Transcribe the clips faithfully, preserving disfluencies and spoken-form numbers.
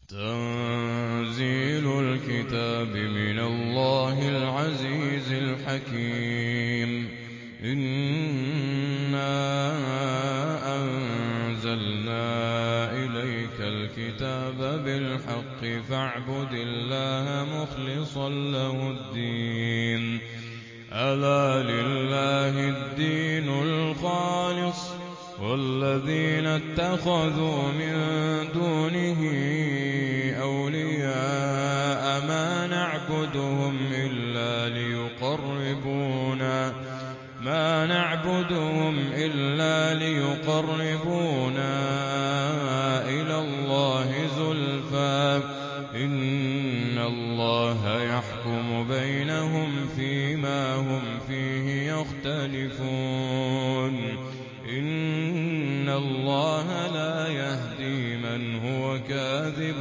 تنزيل الكتاب من الله العزيز الحكيم. إنا أنزلنا إليك الكتاب بالحق فاعبد الله مخلصا له الدين. ألا لله الدين الخالص والذين اتخذوا من دونه أولياء ما نعبدهم إلا ليقربونا ما نعبدهم إلا ليقربونا إلى الله زلفى إن الله يحكم بينهم فيما هم فيه يختلفون. إن الله لا يهدي من هو كاذب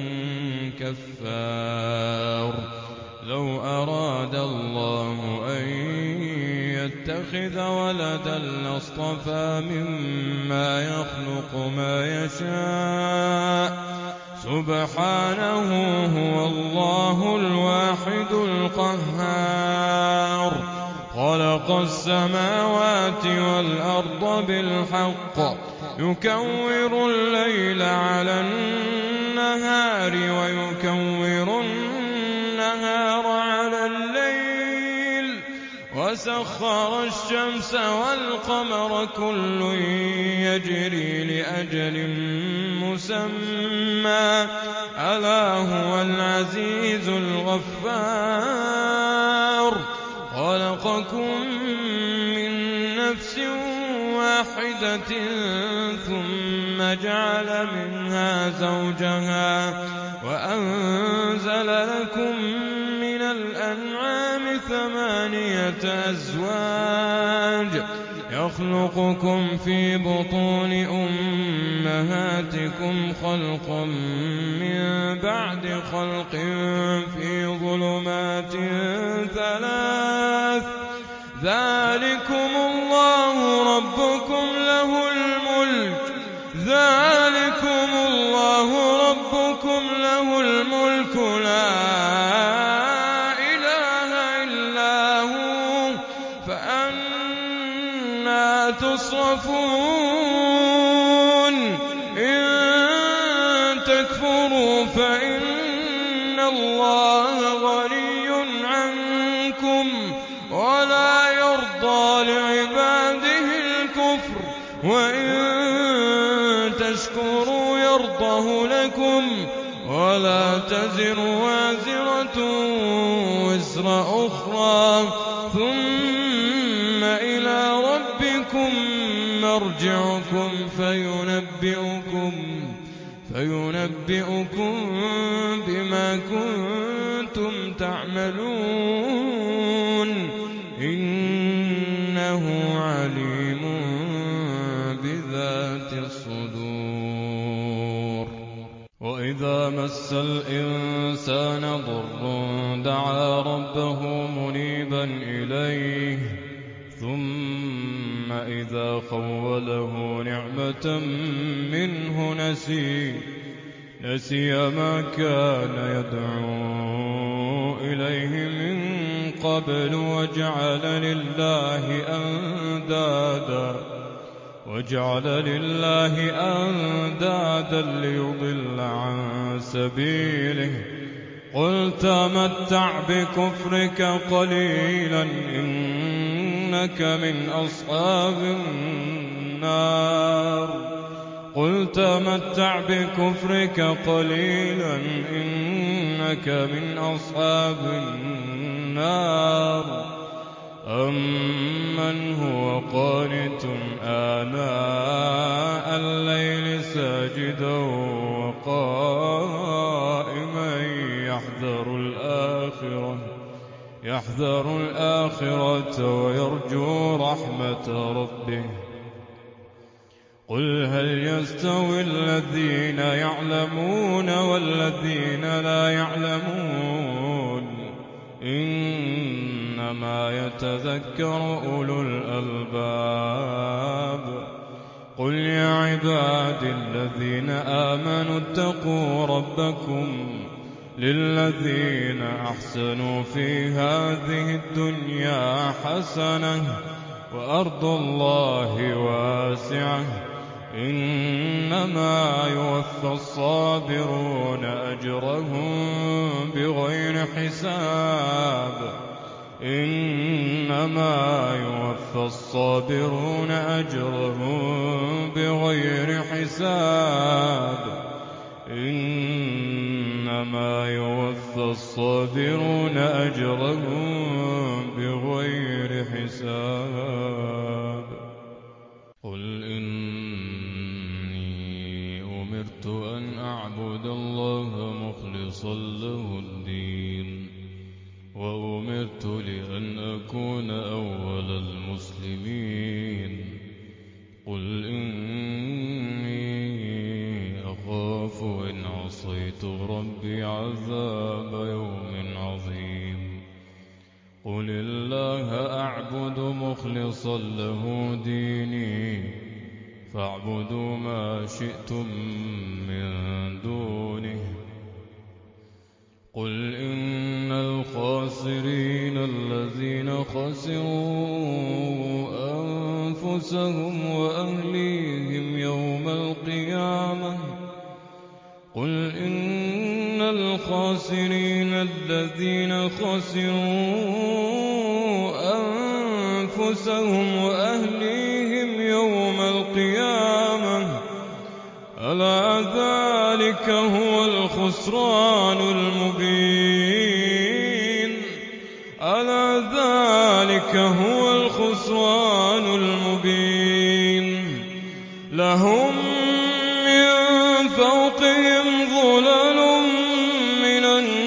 كفار. لو أراد الله أن يتخذ ولدا لاصطفى مما يخلق ما يشاء سبحانه هو الله الواحد القهار. خلق السماوات والأرض بالحق يكور الليل على النهار ويكور النهار على الليل وسخر الشمس والقمر كل يجري لأجل مسمى ألا هو العزيز الغفار. خلقكم من نفس واحدة ثم جعل منها زوجها وأنزل لكم من الأنعام ثمانية أزواج يخلقكم في بطون أمهاتكم خلقا من بعد خلق في ظلمات ثلاث ذلكم الله ربكم له الملك ذلكم الله ربكم له الملك لا إله إلا هو فأنى تصرفون. إن تكفروا فإن الله غني عنكم ولا يرضى لعباده الكفر وإن تشكروا يرضه لكم ولا تزر وازرة وزر أخرى ثم إلى ربكم مرجعكم فينبئكم فينبئكم بما كنتم تعملون. إنه عليم بذات الصدور. وإذا مس الإنسان ضر دعا ربه منيبا إليه ثم إذا خوله نعمة منه نسي نسي ما كان يدعو إليه من قبل وجعل لله أندادا وجعل لله أندادا ليضل عن سبيله. قل تمتع بكفرك قليلا إنك من أصحاب النار قل تمتع بكفرك قليلا إنك من أصحاب النار. أمن هو قانت آناء الليل ساجدا وقائما يحذر الآخرة يحذر الآخرة ويرجو رحمة ربه. قل هل يستوي الذين يعلمون والذين لا يعلمون إنما يتذكر أولو الألباب. قل يا عبادي الذين آمنوا اتقوا ربكم للذين أحسنوا في هذه الدنيا حسنة وأرض الله واسعة إنما يوفى الصابرون أجرهم بغير حساب إنما يوفى الصابرون أجرهم بغير حساب إنما يوفى الصابرون أجرهم بغير حساب قل إني أمرت أن أعبد الله مخلصا له الدين وأمرت لأن أكون أول المسلمين قل إني أخاف إن عصيت ربي عذاب يوم عظيم قل الله أعبد مخلصا له ديني فاعبدوا ما شئتم من دونه قل إن الخاسرين الذين خسروا أنفسهم وأهليهم يوم القيامة قل إن الخاسرين الذين خسروا أنفسهم وأهليهم يوم القيامة ألا ذلك هو الخسران المبين ألا ذلك هو الخسران المبين لهم من فوقهم ظلل من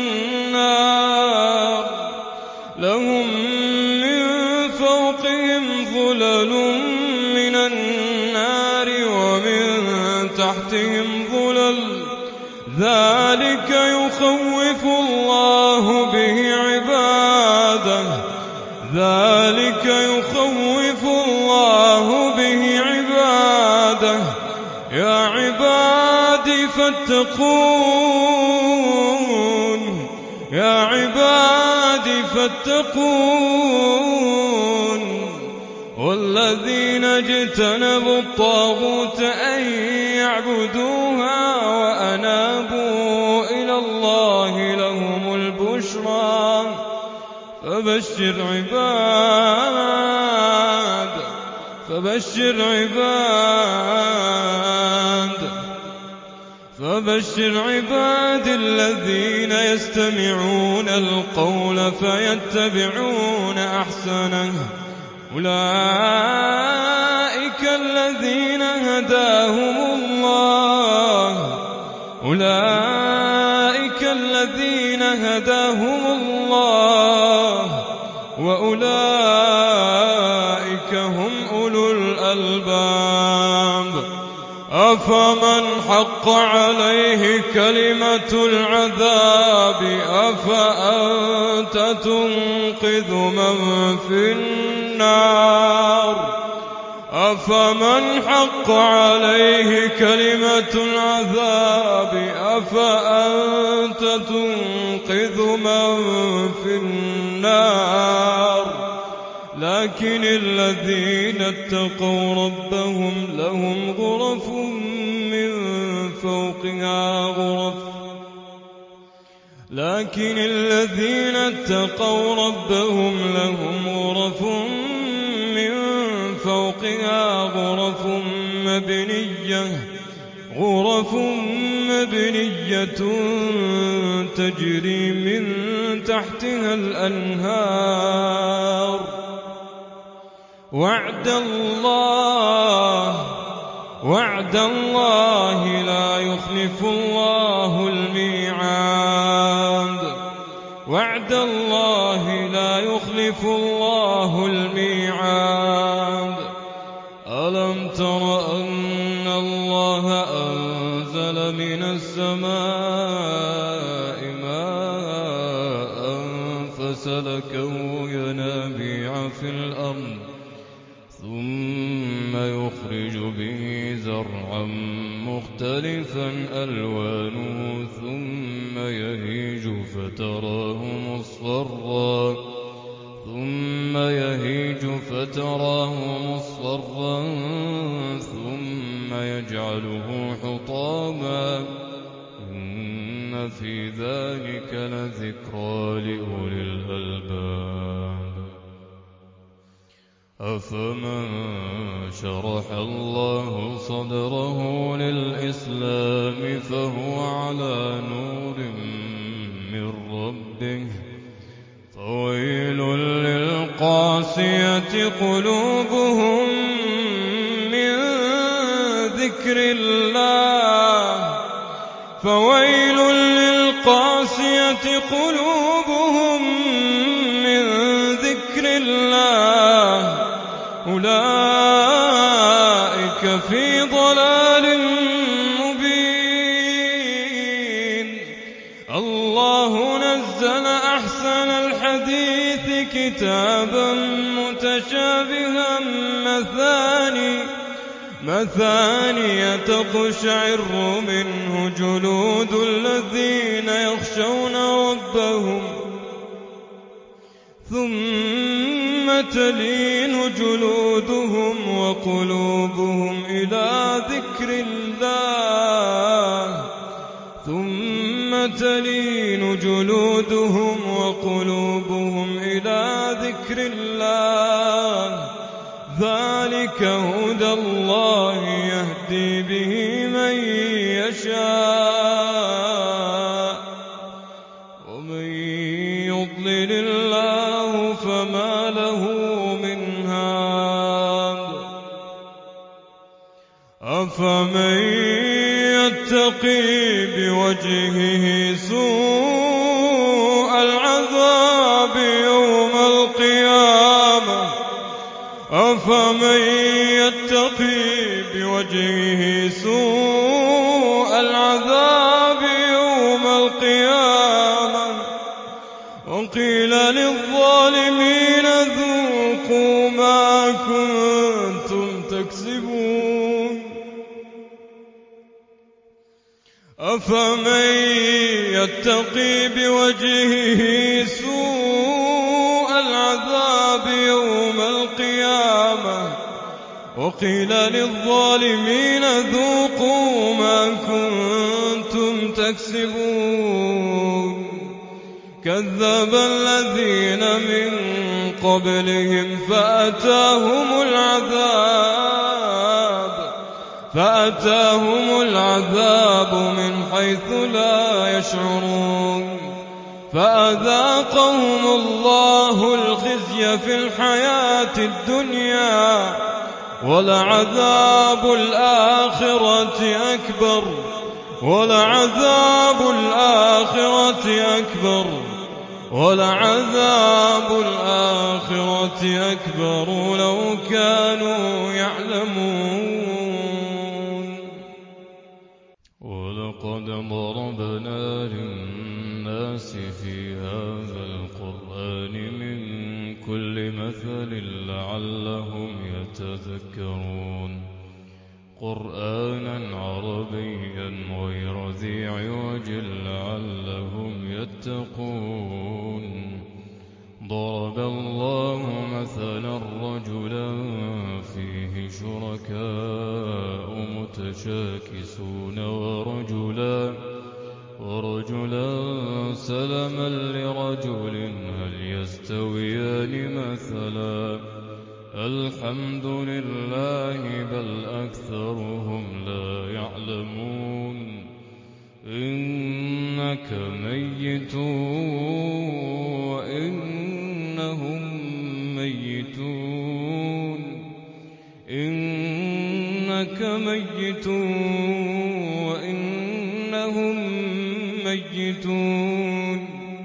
النار لهم من فوقهم ظلل من النار ومن تحتهم ظلل ذلك يخوف الله به عباده ذلك يخوف الله به عباده يا عبادي فاتقون يا عبادي فاتقون والذين اجتنبوا الطاغوت أن يعبدوها وأنابوا إلى الله لهم البشرى فبشر عباد فبشر عباد فبشر عباد الذين يستمعون القول فيتبعون أحسنه أولئك الذين هداهم الله أولئك الذين هداهم الله وأولئك هم أولو الألباب أفمن حق عليه كلمة العذاب أفأنت تنقذ من في النار أفمن حق عليه كلمة العذاب أفأنت تنقذ من في النار لكن الذين اتقوا ربهم لهم غرف من فوقها غرف لكن الذين اتقوا ربهم لهم غرف من فوقها غرف مبنية غرف مبنية تجري من تحتها الأنهار وعد الله وعد الله لا يخلف الله الميعاد وعد الله لا يخلف الله الميعاد ألم تر أن الله أنزل من السماء ماء فسلكه ينابيع في الأرض ثم يخرج به مختلفا ألوانه ثم يهيج فتراه مصفرا ثم يهيج فتراه مصفرا ثم يجعله حطاما إن في ذلك لذكرى لأولي الألباب أفمن شرح الله صدره للإسلام فهو على نور من ربه فويل للقاسية قلوبهم من ذكر الله فويل للقاسية قلوبهم من ذكر الله أولئك في ضلال مبين الله نزل أحسن الحديث كتابا متشابها مثاني مثاني تقشعر منه جلود الذين يخشون ربهم ثم تلين جلودهم وقلوبهم إلى ذكر الله ثم تلين جلودهم وقلوبهم إلى ذكر الله ذلك هدى الله يهدي به من يشاء ومن يضلل الله فما له من هاد أفمن يتقي بوجهه سوء العذاب يوم القيامة أفمن يتقي بوجهه سوء العذاب يوم القيامة وقيل للظالمين ذوقوا ما كنتم تكسبون أفمن يتقي بوجهه سوء العذاب يوم القيامة وقيل للظالمين ذوقوا ما كنتم تكسبون كذب الذين من قبلهم فأتاهم العذاب فأتاهم العذاب من حيث لا يشعرون فأذاقهم الله الخزي في الحياة الدنيا ولعذاب الآخرة أكبر ولعذاب الآخرة أكبر ولعذاب الآخرة أكبر لو كانوا يعلمون ولقد ضربنا للناس في هذا القرآن من كل مثل لعلهم يتذكرون قرآنا عربيا غير ذي عوج لعلهم يتقون ضرب الله مثلا رجلا فيه شركاء متشاكسون ورجلا ورجلا سلما لرجل هل يستويان مثلا الحمد لله بل أكثرهم لا يعلمون إنك ميت وإنهم ميتون إنك ميت وإنهم ميتون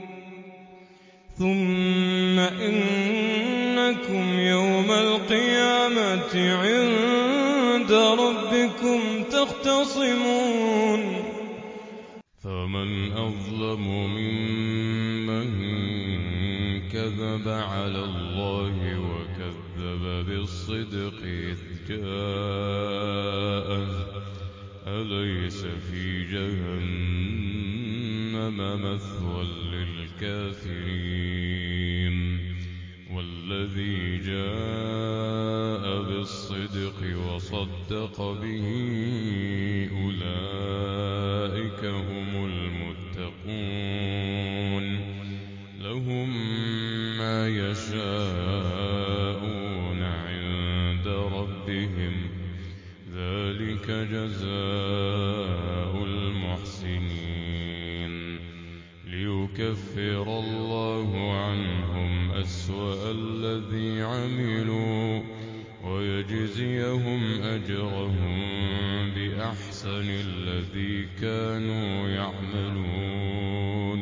ثم إنكم يوم القيامة عند ربكم تختصمون فمن أظلم ممن كذب على الله وكذب بالصدق إذ جاءه أليس في جهنم مثوى للكافرين والذي جاء بالصدق وصدق به أولئك هم المتقون لهم ما يشاءون عند ربهم ذلك جزاء المحسنين ليكفر الله عنهم أسوأ الذي عملوا ويجزيهم أجرهم بأحسن الذي كانوا يعملون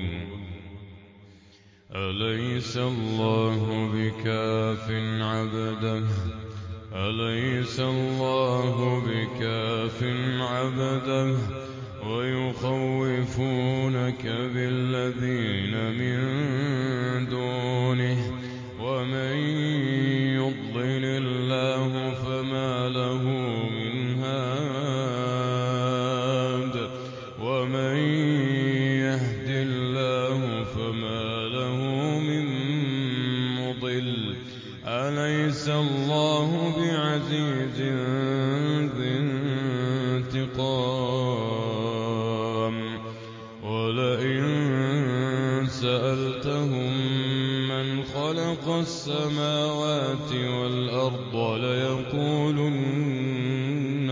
أليس الله بكاف عبده أليس الله بكاف عبده ويخوفونك بالذين من دونه ومن يضلل الله فما له من هاد ومن يهد الله فما له من مضل أليس الله بعزيز ذي انتقام ولئن سألتهم من خلق السماوات والأرض ليقولن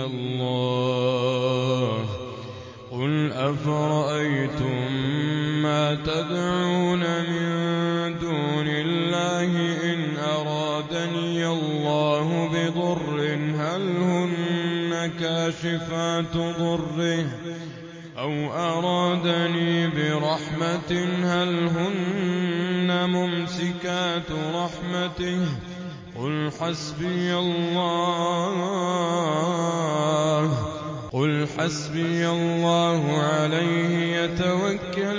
الله قل أفرأيتم ما تدعون من دون الله إن أرادني الله بضر هل هن كاشفات ضره أو أرادني برحمة هل هن ممسكات رحمته قل حسبي الله قل حسبي الله عليه يتوكل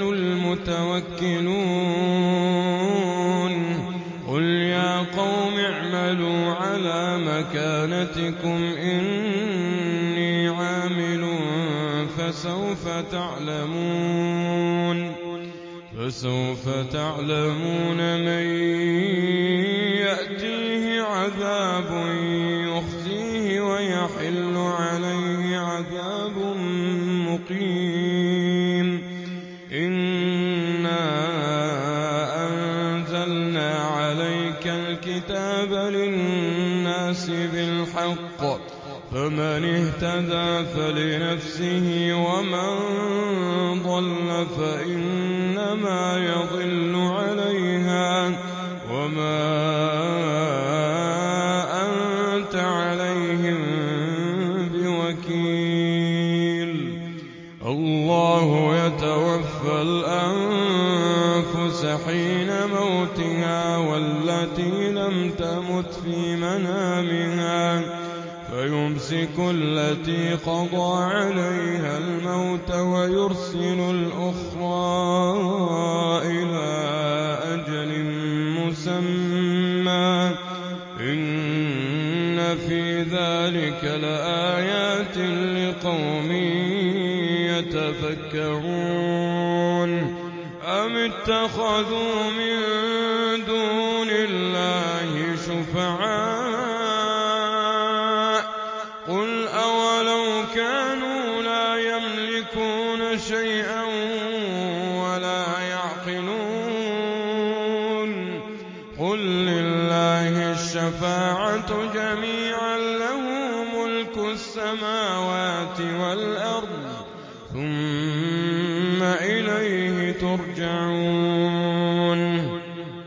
المتوكلون قل يا قوم اعملوا على مكانتكم إني عامل فسوف تعلمون فسوف تعلمون من يأتيه عذاب يخزيه ويحل عليه عذاب مقيم إنا أنزلنا عليك الكتاب للناس بالحق فمن اهتدى فلنفسه ومن ضل فإنما يضل عليها وما أنت عليهم بوكيل الله يتوفى الأنفس حين موتها والتي لم تمت في منامها فيمسك التي قضى عليها الموت ويرسل الأخرى إلى أجل مسمى إن في ذلك لآيات لقوم يتفكرون أم اتخذوا من دون الله شفعاء قل أولو كانوا لا يملكون شيئا ولا يعقلون قل لله الشفاعة جميعا له ملك السماوات والأرض ثم إليه ترجعون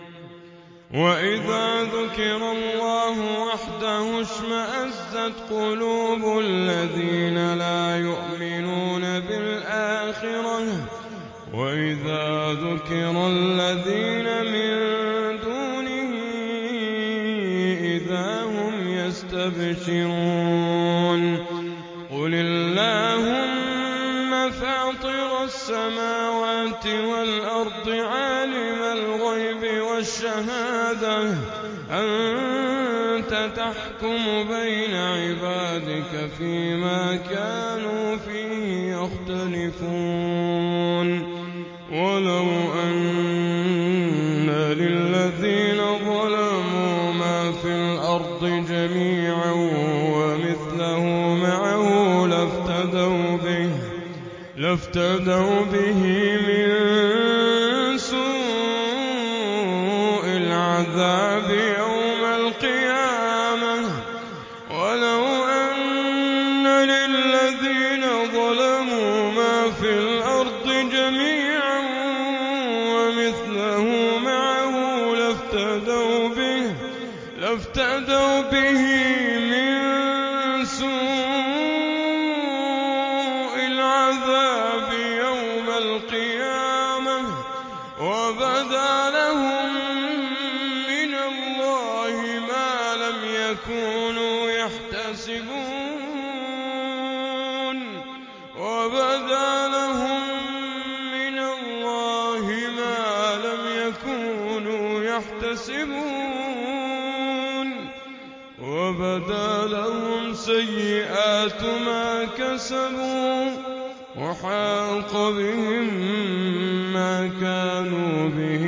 وإذا ذكر الله وحده اشمأزت قلوب الذين لا يؤمنون بالآخرة وإذا ذكر الذين من دونه إذا هم يستبشرون قل اللهم فاطر السماوات والأرض عالم الغيب والشهادة أنت تحكم بين عبادك فيما كانوا فيه يؤفكون ولو أن للذين ظلموا ما في الأرض جميعا ومثله معه لافتدوا به لافتدوا به من سوء العذاب يوم القيامة ولو أن للذين ظلموا ما في الأرض جميعا ومثله معه لافتدوا به لافتدوا به من سوء العذاب يوم القيامة وبدا لهم من الله ما لم يكونوا يحتسبون وبدا لهم من الله ما لم يكونوا يحتسبون وبدا لهم سيئات ما كسبوا وحاق بهم ما كانوا به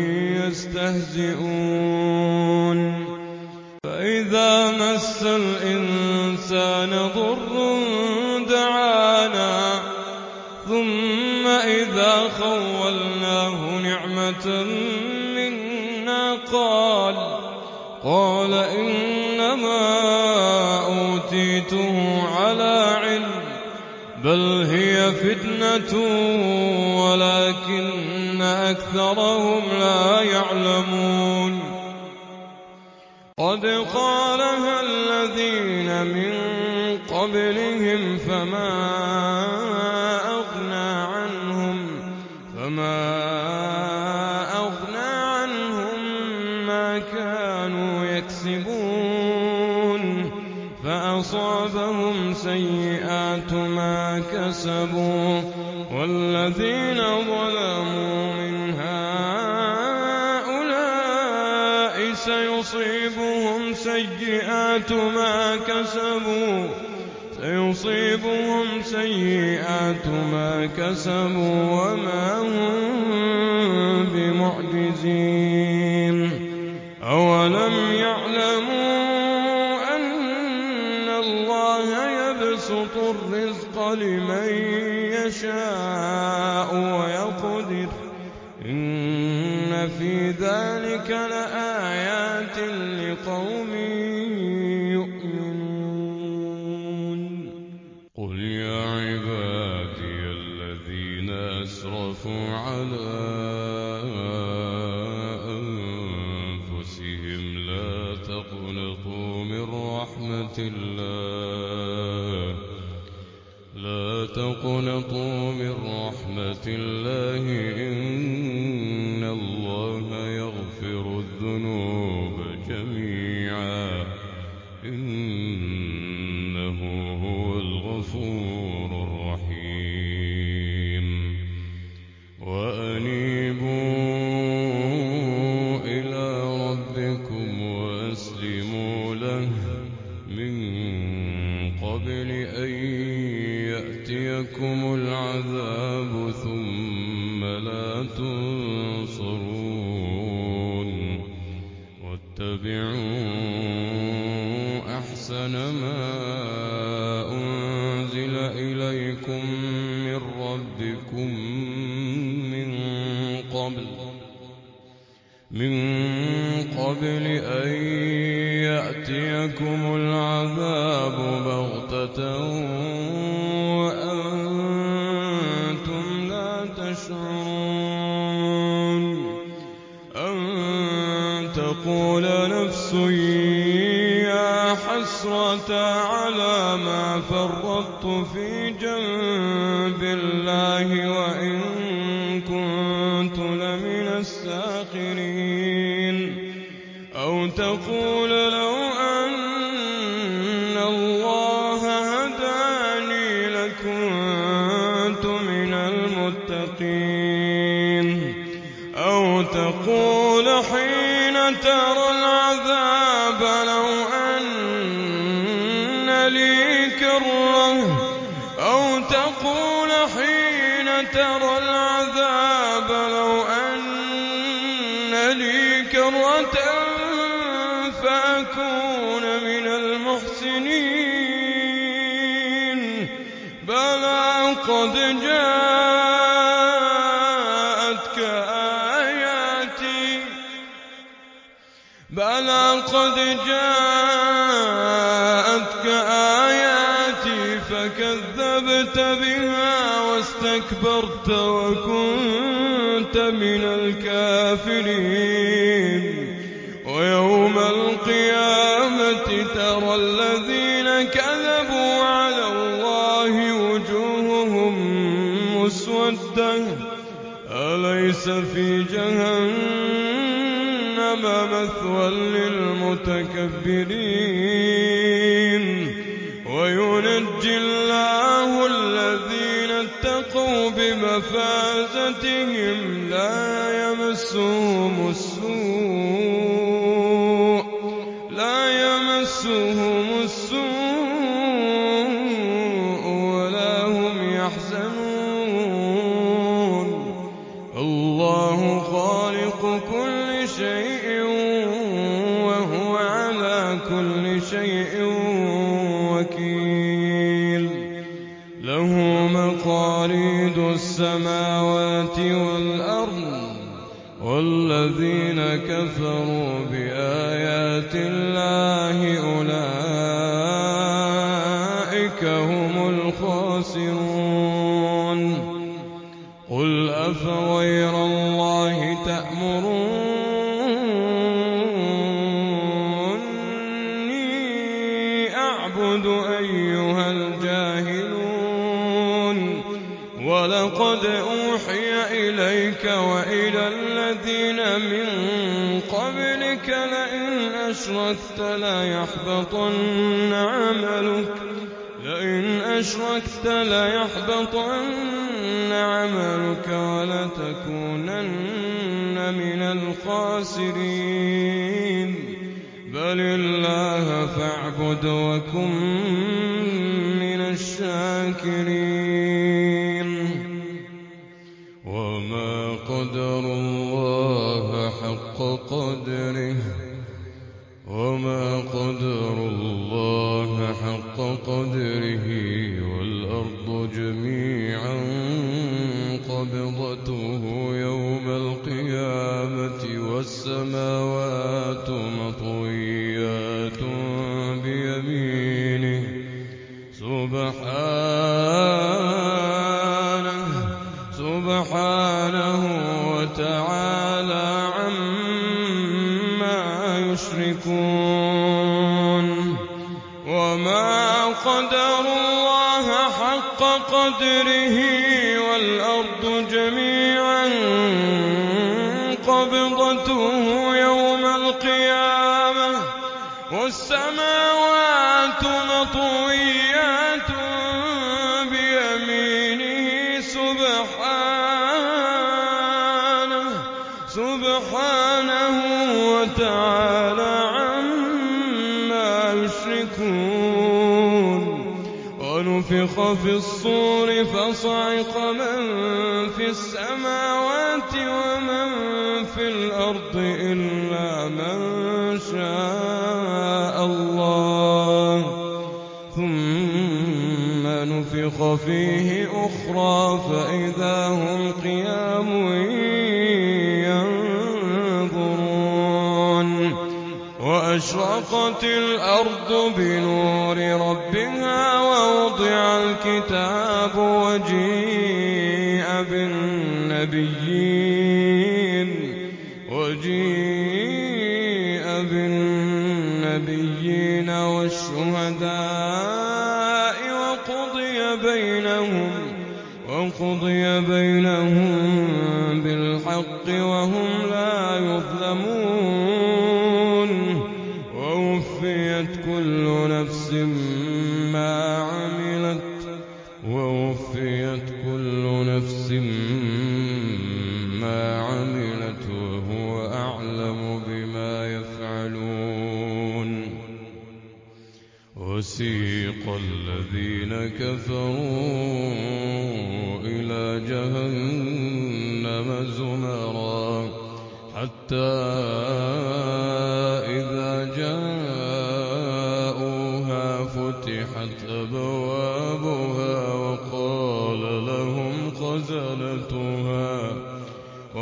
يستهزئون فإذا مس الإنسان ضر دعانا ثم إذا خولناه نعمة منا قال قال إنما أوتيته على علم بل هي فتنة ولكن أكثرهم لا يعلمون قد قالها الذين من قبلهم فما أغنى عنهم فما أغنى عنهم ما كانوا يكسبون فأصابهم سيئات ما كسبوا والذين ظلموا من هؤلاء سيصيبهم سيئات ما كسبوا سيصيبهم سيئات ما كسبوا وما هم بمعجزين أولم يعلموا أن الله يبسط الرزق لمن يشاء ويقدر إن في ذلك لآيات لقوم يؤمنون قل يا عبادي الذين أسرفوا على أنفسهم لا تقنطوا من رحمة الله لا تقنطوا من رحمة الله إن الله يغفر الذنوب جميعا إنه هو الغفور الرحيم وأنيبوا إلى ربكم وأسلموا له من قبل أن يأتيكم العذاب ثم لا تنصرون واتبعوا أحسن ما أنزل إليكم من ربكم من قبل من قبل أن يأتيكم العذاب بغتة وأنتم لا تشعرون أن تقول نفس يا حسرة على ما فرطت في جنب الله وإن كنت لمن الساخرين أو تقول لو أن الله هداني لكنت من المتقين أو تقول حين ترى العذاب لو أن لي كرة أو تقول حين كرة فأكون من المحسنين بلى قد جاءتك آياتي بلى قد جاءتك آياتي فكذبت بها واستكبرت وكنت من الكافرين ويوم القيامة ترى الذين كذبوا على الله وجوههم مسودة أليس في جهنم مثوى للمتكبرين وينجي الله الذين اتقوا بمفازتهم لا يمسهم السوء لا يمسهم السوء ولا هم يحزنون الله خالق كل شيء وهو على كل شيء وكيل له مقاليد السماوات والأرض والذين كفروا بآيات الله أولئك هم الخاسرون قل أفغير الله تأمروني أعبد أيها الجاهلون ولقد أوحي إليك وإلى الذين من قبلك لئن أشركت ليحبطن عملك لئن أشركت ليحبطن عملك ولتكونن من الخاسرين بل الله فاعبد وكن من الشاكرين وما قدر الله حق قدره وما قدر الله حق قدره والأرض جميعا قبضته يوم القيامة والسماوات مطويات بيمينه سبحانه سبحانه وتعالى عما يشركون وما قدر الله حق قدره والأرض جميعا قبضته يوم القيامة والسماوات مطويات بيمينه سبحانه سبحانه وتعالى عما يشركون ونفخ في الصور فصعق من في السماوات ومن في الأرض إلا من شاء الله ثم نفخ فيه أخرى فإذا هم قيام ينظرون وأشرقت الأرض بنور ربها ووضع الكتاب وجيء بالنبيين وجيء بالنبيين والشهداء وقضي بينهم وقضي بينهم بالحق وهم لا يظلمون ووفيت كل نفس ما عملت ووفيت كل نفس ما عملت وهو أعلم بما يفعلون وسيق الذين كفروا إلى جهنم زمرا حتى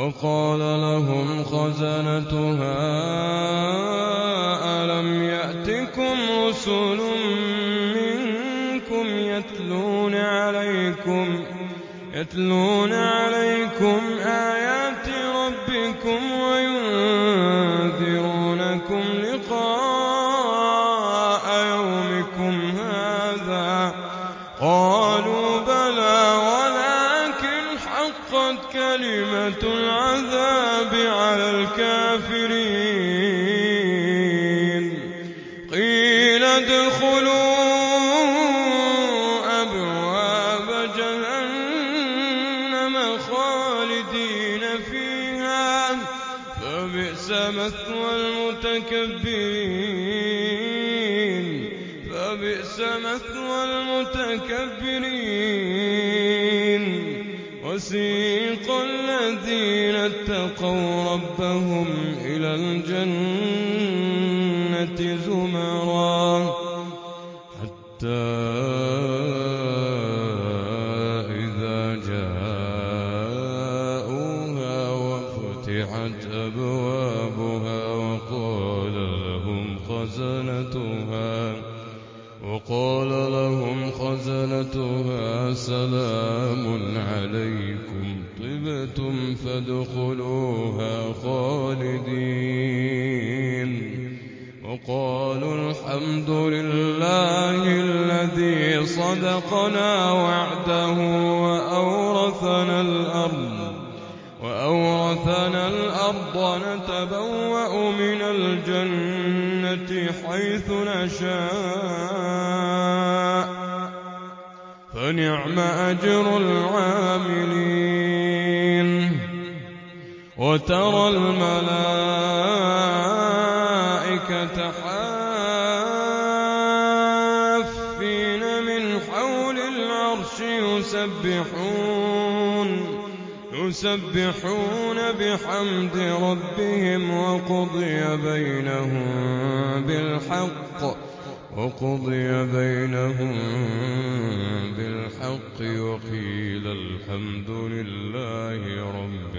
وقال لهم خزنتها ألم يأتكم رسل منكم يتلون عليكم يتلون عليكم آيات ربكم وينذرونكم لقاء يومكم هذا قالوا بلى ولكن حقت كلمة العذاب على الكافرين قيل ادخلوا أبواب جهنم خالدين فيها فبئس مثوى المتكبرين فبئس مثوى المتكبرين وسيق الذين اتقوا ربهم إلى الجنة زمرا حتى إذا جاءوها وفتحت أبوابها وقال لهم خزنتها وقال لهم خزنتها سلام عليكم طبتم فادخلوها خالدين وقالوا الحمد لله الذي صدقنا وعده وأورثنا الأرض وأورثنا الأرض نتبوأ من الجنة حيث نشاء فنعم أجر العاملين وترى الملائكة حافين من حول العرش يسبحون يسبحون بحمد ربهم وقضي بينهم بالحق وقضي بينهم بالحق وقيل الحمد لله رب